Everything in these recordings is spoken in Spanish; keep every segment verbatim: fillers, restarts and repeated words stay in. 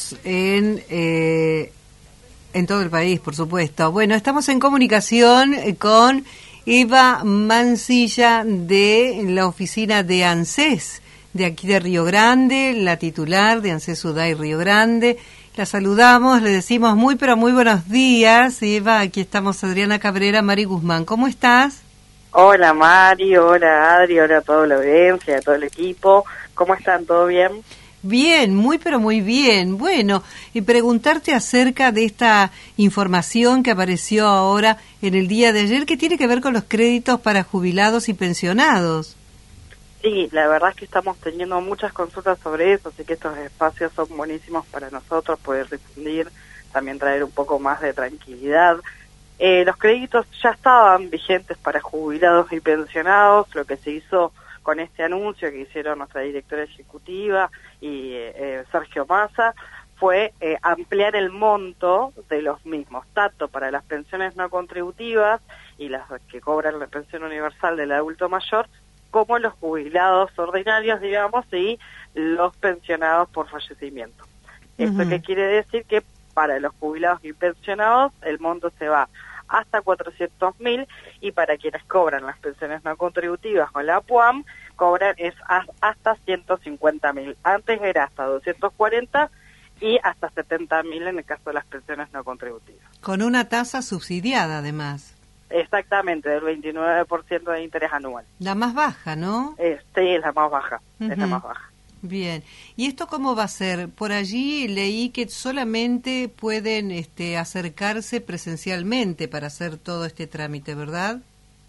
jubilados en eh, en todo el país, por supuesto. Bueno, estamos en comunicación con Eva Mancilla de la oficina de ANSES, de aquí de Río Grande, la titular de ANSES Uday Río Grande. La saludamos, le decimos muy, pero muy buenos días. Eva, aquí estamos Adriana Cabrera, Mari Guzmán. ¿Cómo estás? Hola Mari, hola Adri, hola a toda la audiencia, a todo el equipo. ¿Cómo están? ¿Todo bien? Bien, muy pero muy bien. Bueno, y preguntarte acerca de esta información que apareció ahora en el día de ayer, que tiene que ver con los créditos para jubilados y pensionados. Sí, la verdad es que estamos teniendo muchas consultas sobre eso, así que estos espacios son buenísimos para nosotros, poder difundir, también traer un poco más de tranquilidad. Eh, los créditos ya estaban vigentes para jubilados y pensionados. Lo que se hizo con este anuncio que hicieron nuestra directora ejecutiva y eh, Sergio Massa fue eh, ampliar el monto de los mismos, tanto para las pensiones no contributivas y las que cobran la pensión universal del adulto mayor, como los jubilados ordinarios, digamos, y los pensionados por fallecimiento. Uh-huh. ¿Esto qué quiere decir? Que para los jubilados y pensionados el monto se va hasta cuatrocientos mil, y para quienes cobran las pensiones no contributivas o la P U A M, cobran es hasta ciento cincuenta mil. Antes era hasta doscientos cuarenta y hasta setenta mil en el caso de las pensiones no contributivas. Con una tasa subsidiada, además. Exactamente, del veintinueve por ciento de interés anual. La más baja, ¿no? Eh, sí, es la más baja, uh-huh. es la más baja. Bien. ¿Y esto cómo va a ser? Por allí leí que solamente pueden este, acercarse presencialmente para hacer todo este trámite, ¿verdad?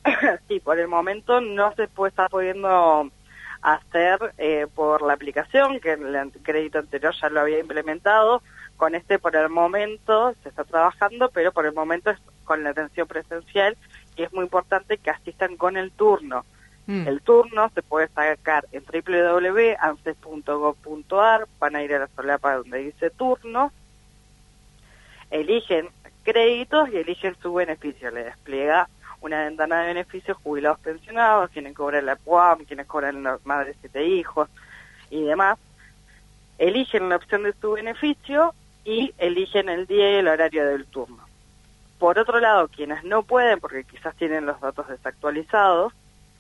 Sí, por el momento no se puede estar pudiendo hacer eh, por la aplicación, que el crédito anterior ya lo había implementado. Con este por el momento se está trabajando, pero por el momento es con la atención presencial, y es muy importante que asistan con el turno. Mm. El turno se puede sacar en doble u doble u doble u punto anses punto gov punto a r, van a ir a la solapa donde dice turno, eligen créditos y eligen su beneficio, le despliega una ventana de beneficios: jubilados, pensionados, quienes cobran la P U A M, quienes cobran las madres siete hijos y demás. Eligen la opción de su beneficio y eligen el día y el horario del turno. Por otro lado, quienes no pueden, porque quizás tienen los datos desactualizados,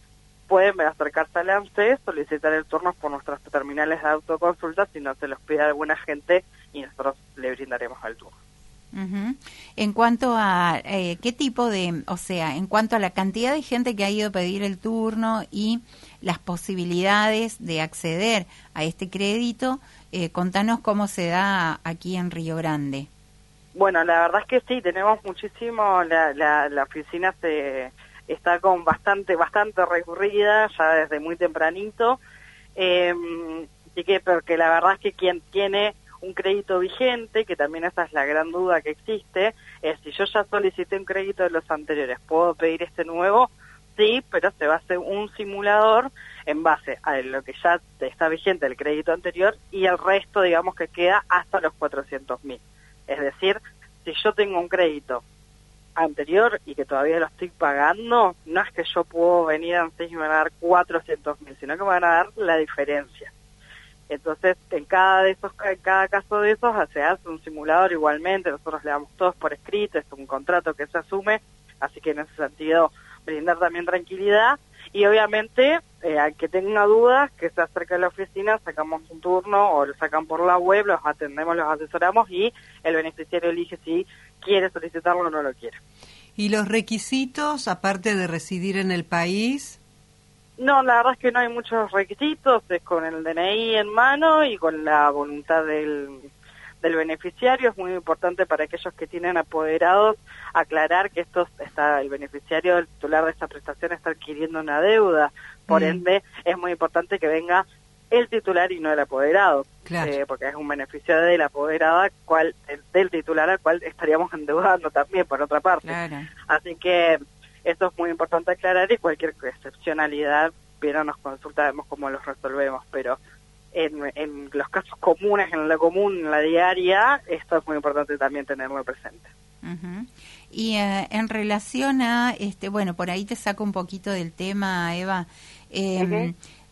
pueden acercarse al ANSES, solicitar el turno por nuestras terminales de autoconsulta si no se los pide alguna gente, y nosotros le brindaremos el turno. Uh-huh. En cuanto a eh, qué tipo de, o sea, en cuanto a la cantidad de gente que ha ido a pedir el turno y las posibilidades de acceder a este crédito, eh, contanos cómo se da aquí en Río Grande. Bueno, la verdad es que sí, tenemos muchísimo, la, la, la oficina se está con bastante, bastante recurrida ya desde muy tempranito, eh, así que, porque la verdad es que quien tiene un crédito vigente, que también esa es la gran duda que existe, es si yo ya solicité un crédito de los anteriores, ¿puedo pedir este nuevo? Sí, pero se va a hacer un simulador en base a lo que ya está vigente el crédito anterior y el resto, digamos, que queda hasta los cuatrocientos mil. Es decir, si yo tengo un crédito anterior y que todavía lo estoy pagando, no es que yo puedo venir antes y me van a dar cuatrocientos mil, sino que me van a dar la diferencia. Entonces, en cada de esos, en cada caso de esos, se hace un simulador igualmente, nosotros le damos todos por escrito, es un contrato que se asume, así que en ese sentido brindar también tranquilidad, y obviamente eh, al que tenga dudas, que se acerque a la oficina, sacamos un turno o lo sacan por la web, los atendemos, los asesoramos y el beneficiario elige si quiere solicitarlo o no lo quiere. ¿Y los requisitos, aparte de residir en el país? No, la verdad es que no hay muchos requisitos, es con el D N I en mano y con la voluntad del, del beneficiario. Es muy importante para aquellos que tienen apoderados aclarar que esto está, el beneficiario, el titular de esta prestación, está adquiriendo una deuda, por mm. ende es muy importante que venga el titular y no el apoderado, claro. eh, porque es un beneficio del apoderado, cual, del titular al cual estaríamos endeudando también, por otra parte. Claro. Así que eso es muy importante aclarar, y cualquier excepcionalidad, pero nos consulta, vemos cómo los resolvemos, pero en, en los casos comunes, en lo común, en la diaria, esto es muy importante también tenerlo presente. Uh-huh. Y eh, en relación a, este, bueno, por ahí te saco un poquito del tema, Eva, eh, uh-huh.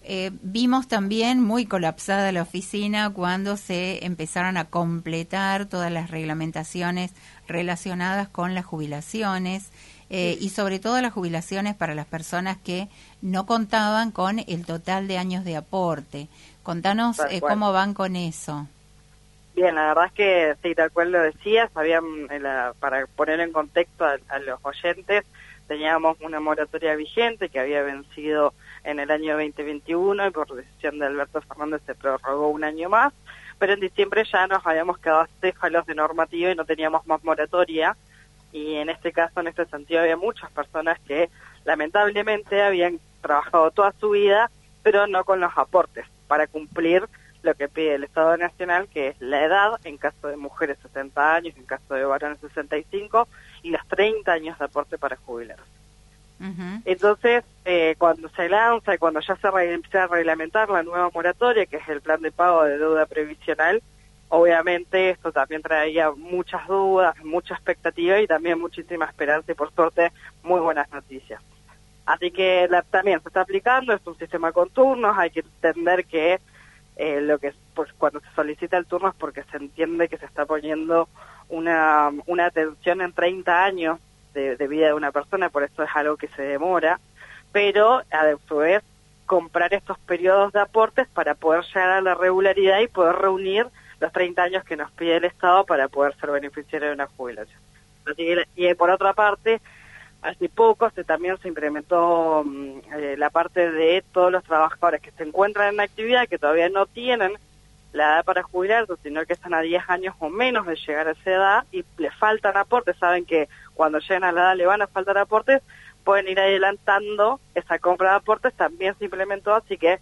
eh, vimos también muy colapsada la oficina cuando se empezaron a completar todas las reglamentaciones relacionadas con las jubilaciones eh, y sobre todo las jubilaciones para las personas que no contaban con el total de años de aporte. Contanos eh, cómo van con eso. Bien, la verdad es que sí, tal cual lo decías, habían, en la, para poner en contexto a, a los oyentes, teníamos una moratoria vigente que había vencido en el año veinte veintiuno y por decisión de Alberto Fernández se prorrogó un año más, pero en diciembre ya nos habíamos quedado acéfalos de normativa y no teníamos más moratoria, y en este caso, en este sentido, había muchas personas que lamentablemente habían trabajado toda su vida, pero no con los aportes para cumplir lo que pide el Estado Nacional, que es la edad, en caso de mujeres sesenta años, en caso de varones sesenta y cinco, y los treinta años de aporte para jubilarse. Uh-huh. Entonces, eh, cuando se lanza y cuando ya se re- empieza a reglamentar la nueva moratoria, que es el plan de pago de deuda previsional, obviamente esto también traía muchas dudas, mucha expectativa y también muchísima esperanza y por suerte muy buenas noticias. Así que la, también se está aplicando, es un sistema con turnos, hay que entender que Eh, lo que pues cuando se solicita el turno es porque se entiende que se está poniendo una una atención en treinta años de, de vida de una persona, por eso es algo que se demora, pero a su vez comprar estos periodos de aportes para poder llegar a la regularidad y poder reunir los treinta años que nos pide el Estado para poder ser beneficiario de una jubilación. Así que, y por otra parte, hace poco se también se implementó eh, la parte de todos los trabajadores que se encuentran en actividad, que todavía no tienen la edad para jubilarse, sino que están a diez años o menos de llegar a esa edad y les faltan aportes, saben que cuando lleguen a la edad le van a faltar aportes, pueden ir adelantando esa compra de aportes, también se implementó, así que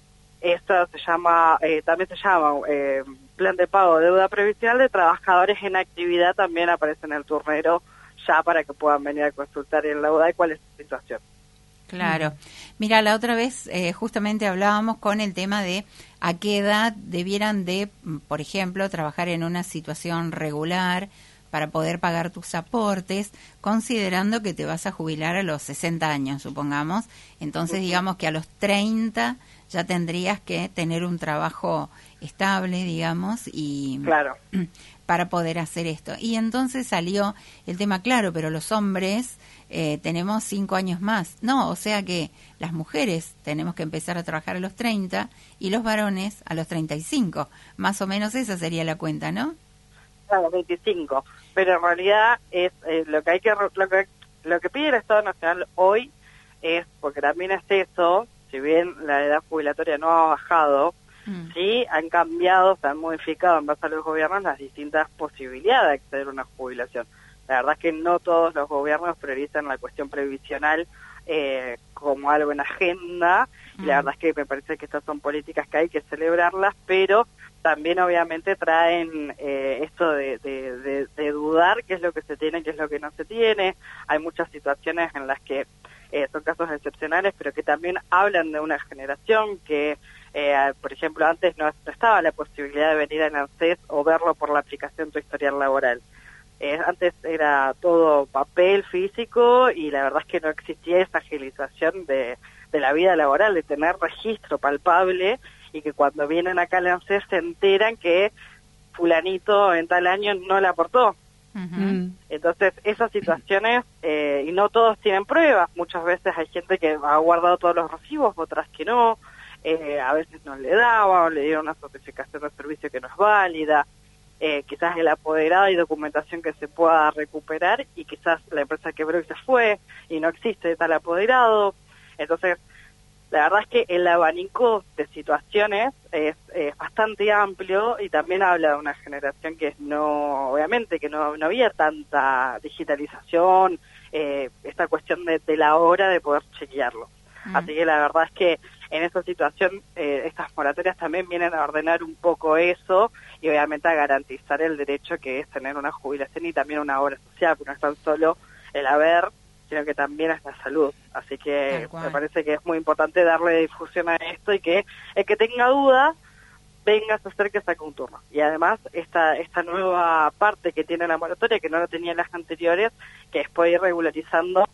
esto se llama, eh, también se llama eh, plan de pago de deuda previsional de trabajadores en actividad, también aparece en el turnero ya para que puedan venir a consultar en la U D A y cuál es su situación. Claro. Mira, la otra vez eh, justamente hablábamos con el tema de a qué edad debieran de, por ejemplo, trabajar en una situación regular para poder pagar tus aportes, considerando que te vas a jubilar a los sesenta años, supongamos. Entonces, uh-huh. digamos que a los treinta ya tendrías que tener un trabajo estable, digamos, y claro. para poder hacer esto. Y entonces salió el tema, claro, pero los hombres eh, tenemos cinco años más. No, o sea que las mujeres tenemos que empezar a trabajar a los treinta y los varones a los treinta y cinco. Más o menos esa sería la cuenta, ¿no? Claro, veinticinco. Pero en realidad es eh, lo que hay que lo que lo que pide el Estado Nacional hoy es, porque también es eso, si bien la edad jubilatoria no ha bajado, mm. sí han cambiado, se han modificado en base a los gobiernos las distintas posibilidades de acceder a una jubilación. La verdad es que no todos los gobiernos priorizan la cuestión previsional eh, como algo en agenda, mm. y la verdad es que me parece que estas son políticas que hay que celebrarlas, pero también obviamente traen eh, esto de, de, de, de dudar qué es lo que se tiene, qué es lo que no se tiene. Hay muchas situaciones en las que eh, son casos excepcionales, pero que también hablan de una generación que, eh, por ejemplo, antes no, no estaba la posibilidad de venir al ANSES o verlo por la aplicación Tu Historial Laboral. Eh, antes era todo papel físico y la verdad es que no existía esa agilización de, de la vida laboral, de tener registro palpable y que cuando vienen acá al ANSES se enteran que fulanito en tal año no le aportó. Uh-huh. Entonces, esas situaciones, eh, y no todos tienen pruebas, muchas veces hay gente que ha guardado todos los recibos, otras que no, eh, a veces no le daba, o le dieron una certificación de servicio que no es válida, eh, quizás el apoderado y documentación que se pueda recuperar, y quizás la empresa quebró y se fue, y no existe tal apoderado. Entonces, la verdad es que el abanico de situaciones es, es bastante amplio y también habla de una generación que no, obviamente que no, no había tanta digitalización, eh, esta cuestión de, de la hora de poder chequearlo. Mm. Así que la verdad es que en esa situación eh, estas moratorias también vienen a ordenar un poco eso y obviamente a garantizar el derecho que es tener una jubilación y también una obra social, porque no es tan solo el haber, sino que también es la salud. Así que me parece que es muy importante darle difusión a esto y que el que tenga duda venga, se acerque, saque un turno. Y además esta esta nueva parte que tiene la moratoria, que no lo tenía en las anteriores, que es poder ir regularizando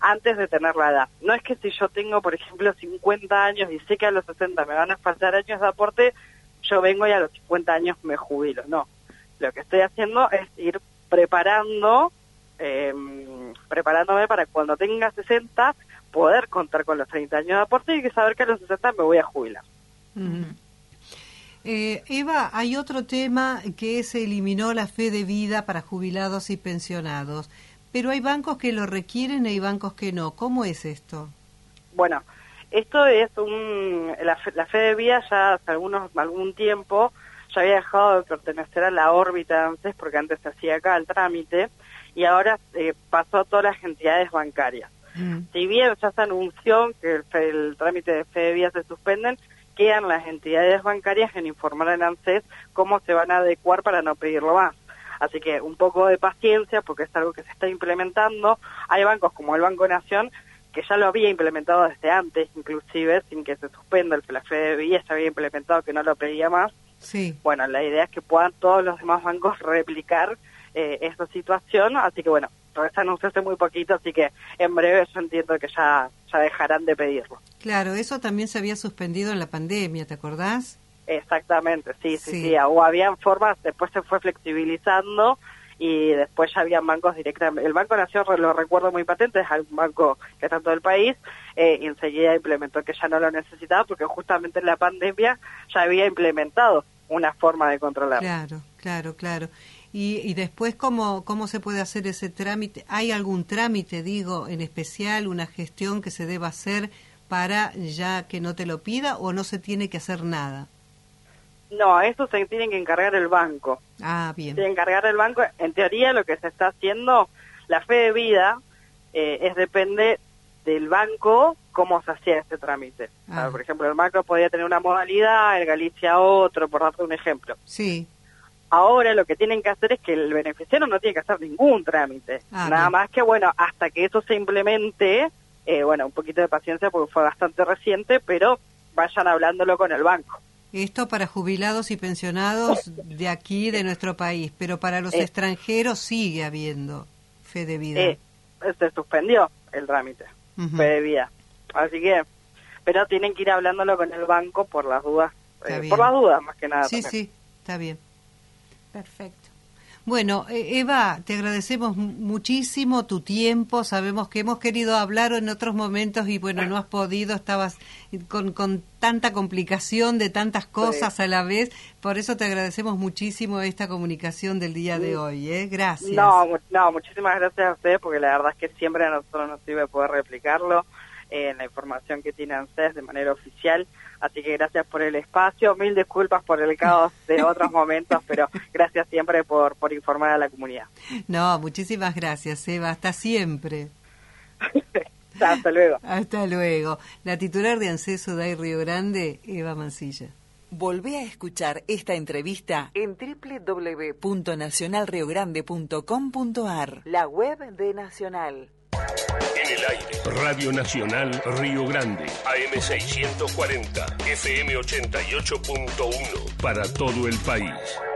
antes de tener la edad. No es que si yo tengo, por ejemplo, cincuenta años y sé que a los sesenta me van a faltar años de aporte, yo vengo y a los cincuenta años me jubilo. No, lo que estoy haciendo es ir preparando, eh, preparándome para cuando tenga sesenta poder contar con los treinta años de aporte y saber que a los sesenta me voy a jubilar. Uh-huh. Eh, Eva, hay otro tema que se eliminó la fe de vida para jubilados y pensionados, pero hay bancos que lo requieren y hay bancos que no. ¿Cómo es esto? Bueno, esto es un... La fe, la fe de vida ya hace algunos, algún tiempo ya había dejado de pertenecer a la órbita de ANSES, porque antes se hacía acá el trámite, y ahora eh, pasó a todas las entidades bancarias. Mm. Si bien ya se anunció que el, el trámite de fe de vida se suspenden, quedan las entidades bancarias en informar al ANSES cómo se van a adecuar para no pedirlo más. Así que un poco de paciencia, porque es algo que se está implementando. Hay bancos como el Banco Nación, que ya lo había implementado desde antes, inclusive, sin que se suspenda el la fe de vida, ya había implementado que no lo pedía más. Sí. Bueno, la idea es que puedan todos los demás bancos replicar eh, esta situación, así que bueno, se anunció hace muy poquito, así que en breve yo entiendo que ya, ya dejarán de pedirlo. Claro, eso también se había suspendido en la pandemia, ¿te acordás? Exactamente, sí, sí, sí, sí. O habían formas, después se fue flexibilizando y después ya habían bancos directamente. El Banco Nación, lo recuerdo muy patente, es un banco que está en todo el país, eh, y enseguida implementó que ya no lo necesitaba porque justamente en la pandemia ya había implementado una forma de controlar. Claro, claro, claro. Y, y después, ¿cómo, ¿cómo se puede hacer ese trámite? ¿Hay algún trámite, digo, en especial, una gestión que se deba hacer para ya que no te lo pida o no se tiene que hacer nada? No, eso se tiene que encargar el banco. Ah, bien. Se tiene que encargar el banco. En teoría, lo que se está haciendo, la fe de vida, eh, es depende del banco cómo se hacía este trámite. Ah. O sea, por ejemplo, el banco podía tener una modalidad, el Galicia otro, por darte un ejemplo. Sí. Ahora lo que tienen que hacer es que el beneficiario no tiene que hacer ningún trámite. Ah, Nada bien. Más que, bueno, hasta que eso se implemente, eh, bueno, un poquito de paciencia porque fue bastante reciente, pero vayan hablándolo con el banco. Esto para jubilados y pensionados de aquí, de nuestro país, pero para los eh, extranjeros sigue habiendo fe de vida. Eh, se suspendió el trámite, uh-huh. fe de vida. Así que, pero tienen que ir hablándolo con el banco por las dudas, eh, por las dudas más que nada. Sí, también. sí, está bien. Perfecto. Bueno, Eva, te agradecemos muchísimo tu tiempo. Sabemos que hemos querido hablar en otros momentos y bueno, no has podido, estabas con, con tanta complicación de tantas cosas sí. a la vez. Por eso te agradecemos muchísimo esta comunicación del día de hoy. ¿eh? Gracias. No, no, muchísimas gracias a ustedes porque la verdad es que siempre a nosotros nos sirve poder replicarlo en eh, la información que tiene ANSES de manera oficial. Así que gracias por el espacio, mil disculpas por el caos de otros momentos, pero gracias siempre por, por informar a la comunidad. No, muchísimas gracias, Eva, hasta siempre. Hasta luego. Hasta luego. La titular de ANSES Sudai Río Grande, Eva Mansilla. Volvé a escuchar esta entrevista en doble u doble u doble u punto nacional río grande punto com punto a r, la web de Nacional. En el aire, Radio Nacional Río Grande, A M seiscientos cuarenta, F M ochenta y ocho punto uno, para todo el país.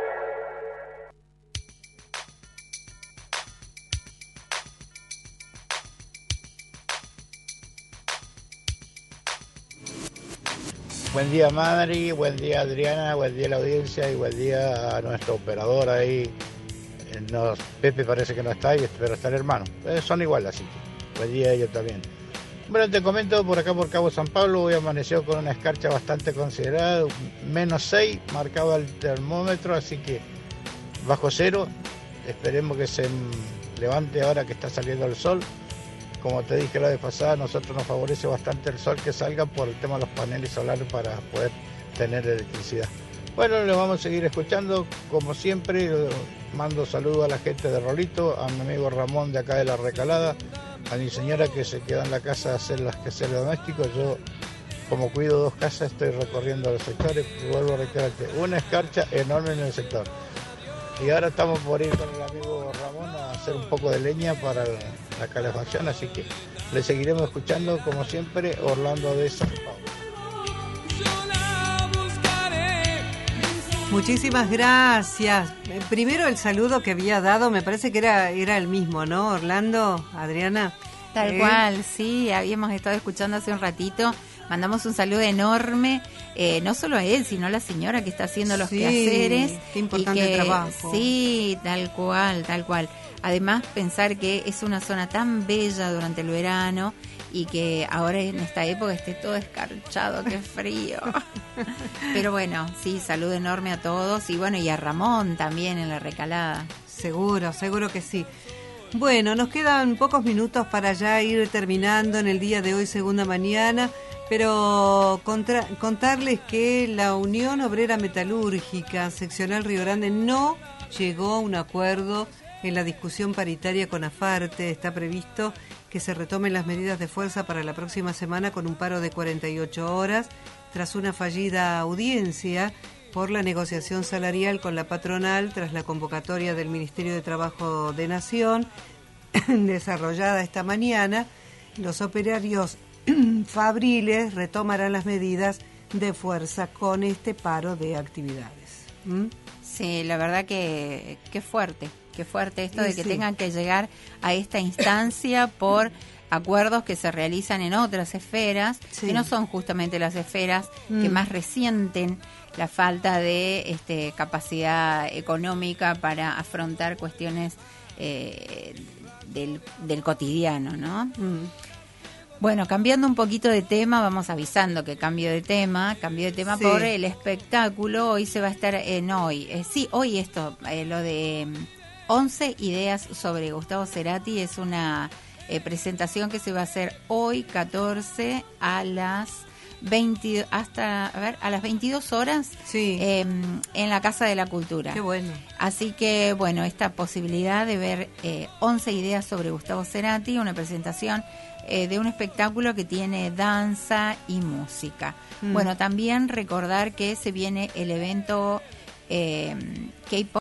Buen día, Madri, buen día, Adriana, buen día a la audiencia y buen día a nuestro operador ahí. Nos, Pepe parece que no está ahí, pero está el hermano. Eh, son iguales, así que buen día a ellos también. Bueno, te comento, por acá por Cabo San Pablo, hoy amaneció con una escarcha bastante considerada, menos seis, marcaba el termómetro, así que bajo cero. Esperemos que se levante ahora que está saliendo el sol. Como te dije la vez pasada, a nosotros nos favorece bastante el sol que salga por el tema de los paneles solares para poder tener electricidad. Bueno, lo vamos a seguir escuchando, como siempre. Mando saludos a la gente de Rolito, a mi amigo Ramón de acá de La Recalada, a mi señora que se queda en la casa a hacer las quehaceres domésticos. Yo, como cuido dos casas, estoy recorriendo los sectores y vuelvo a reiterarte, una escarcha enorme en el sector. Y ahora estamos por ir con el amigo Ramón a hacer un poco de leña para la calefacción, así que le seguiremos escuchando, como siempre, Orlando de San Pablo. Muchísimas gracias. Primero el saludo que había dado, me parece que era era el mismo, ¿no, Orlando, Adriana? Tal ¿eh? cual, sí, habíamos estado escuchando hace un ratito. Mandamos un saludo enorme, eh, no solo a él, sino a la señora que está haciendo los Sí, quehaceres. qué importante y que, trabajo. Sí, tal cual, tal cual. Además, pensar que es una zona tan bella durante el verano y que ahora en esta época esté todo escarchado, qué frío. Pero bueno, sí, saludo enorme a todos y bueno, y a Ramón también en la recalada. Seguro, seguro que sí. Bueno, nos quedan pocos minutos para ya ir terminando en el día de hoy, segunda mañana, pero contra- contarles que la Unión Obrera Metalúrgica Seccional Río Grande no llegó a un acuerdo en la discusión paritaria con AFARTE. Está previsto que se retomen las medidas de fuerza para la próxima semana con un paro de cuarenta y ocho horas, tras una fallida audiencia por la negociación salarial con la patronal tras la convocatoria del Ministerio de Trabajo de Nación desarrollada esta mañana. Los operarios fabriles retomarán las medidas de fuerza con este paro de actividades. ¿Mm? Sí, la verdad que qué fuerte, qué fuerte esto Sí, de que sí. tengan que llegar a esta instancia por acuerdos que se realizan en otras esferas, Sí. que no son justamente las esferas Mm. que más resienten la falta de este, capacidad económica para afrontar cuestiones eh, del, del cotidiano, ¿no? Mm. Bueno, cambiando un poquito de tema, vamos avisando que cambio de tema, cambio de tema Sí. por el espectáculo. Hoy se va a estar en hoy, eh, sí, hoy esto, eh, lo de mm, once ideas sobre Gustavo Cerati, es una eh, presentación que se va a hacer hoy catorce a las veinte, hasta, a ver, a las veintidós horas Sí. eh, en la Casa de la Cultura. Qué bueno. Así que, bueno, esta posibilidad de ver eh, once ideas sobre Gustavo Cerati, una presentación eh, de un espectáculo que tiene danza y música. Mm. Bueno, también recordar que se viene el evento eh, K-Pop